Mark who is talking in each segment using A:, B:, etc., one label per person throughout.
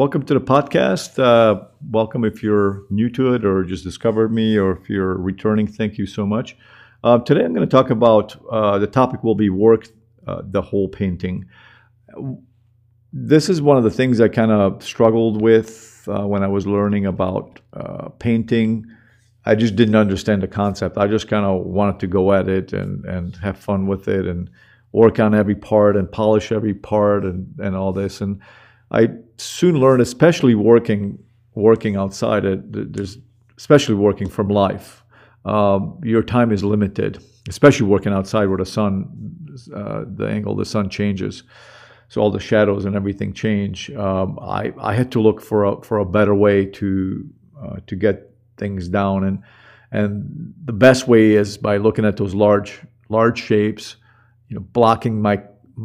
A: Welcome to the podcast. Welcome if you're new to it or just discovered me, or if you're returning, thank you so much. Today I'm going to talk about the topic will be work the whole painting. This is one of the things I kind of struggled with when I was learning about painting. I just didn't understand the concept. I just kind of wanted to go at it and have fun with it and work on every part and polish every part and all this. And I soon learned, especially working outside, there's especially working from life. Your time is limited, especially working outside where the sun, the angle of the sun changes. So all the shadows and everything change. I had to look for a better way to get things down, and the best way is by looking at those large shapes, blocking my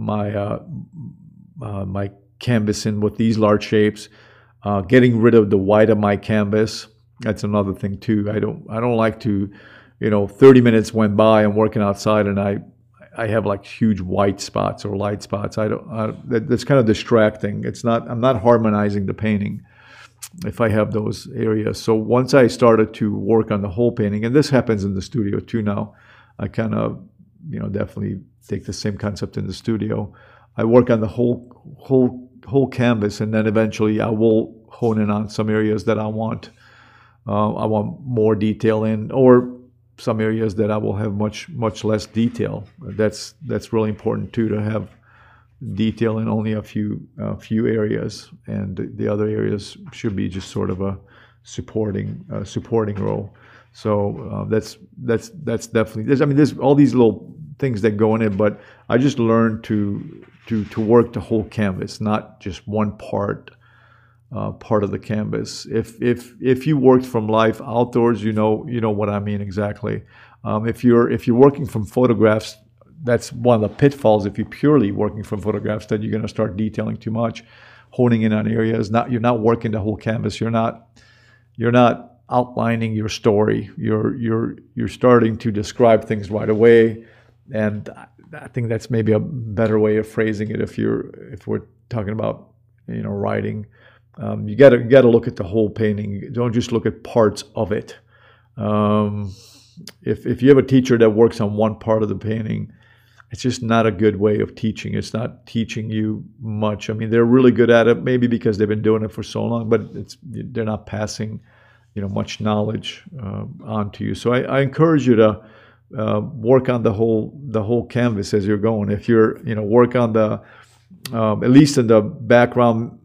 A: canvas in with these large shapes, getting rid of the white of my canvas. That's another thing too. I don't like to, 30 minutes went by and working outside and I have like huge white spots or light spots. That's kind of distracting. I'm not harmonizing the painting if I have those areas. So once I started to work on the whole painting, and this happens in the studio too now, I kind of, definitely take the same concept in the studio. I work on the whole canvas, and then eventually I will hone in on some areas that I want more detail in, or some areas that I will have much less detail. That's really important too, to have detail in only a few areas, and the other areas should be just sort of a supporting role. So that's definitely. I mean, there's all these little things that go in it, but I just learned to work the whole canvas, not just one part of the canvas. If you worked from life outdoors, you know what I mean exactly. If you're working from photographs, that's one of the pitfalls. If you're purely working from photographs, then you're going to start detailing too much, honing in on areas. You're not working the whole canvas. You're not outlining your story. You're starting to describe things right away, and I think that's maybe a better way of phrasing it. If we're talking about writing, you got to look at the whole painting. Don't just look at parts of it. If you have a teacher that works on one part of the painting, it's just not a good way of teaching. It's not teaching you much. I mean, they're really good at it, maybe because they've been doing it for so long, but they're not passing much knowledge on to you. So I encourage you to work on the whole canvas as you're going. If you're work on the at least in the background,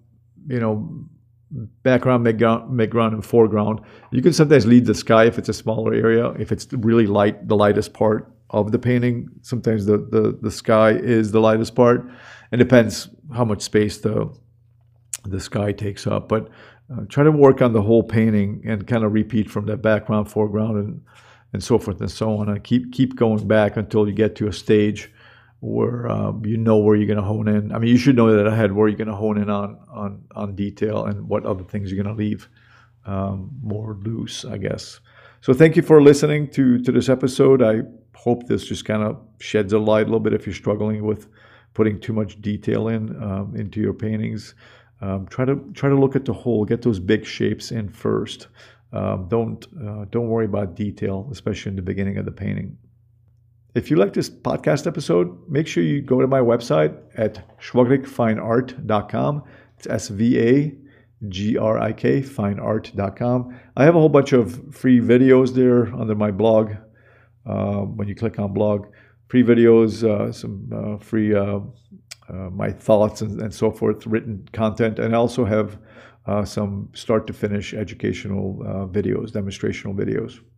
A: midground, and foreground. You can sometimes leave the sky if it's a smaller area. If it's really light, the lightest part of the painting, sometimes the sky is the lightest part. It depends how much space the sky takes up, but try to work on the whole painting and kind of repeat from the background, foreground, and so forth and so on, and keep going back until you get to a stage where where you're going to hone in. I mean, you should know that ahead where you're going to hone in on detail and what other things you're going to leave more loose, I guess. So thank you for listening to this episode. I hope this just kind of sheds a light a little bit if you're struggling with putting too much detail into your paintings. Try to look at the whole. Get those big shapes in first. Don't worry about detail, especially in the beginning of the painting. If you like this podcast episode, make sure you go to my website at SvaglikFineArt.com. It's SVAGRIK, fineart.com. I have a whole bunch of free videos there under my blog. When you click on blog, free videos, some free my thoughts and so forth, written content, and I also have some start to finish educational videos, demonstrational videos.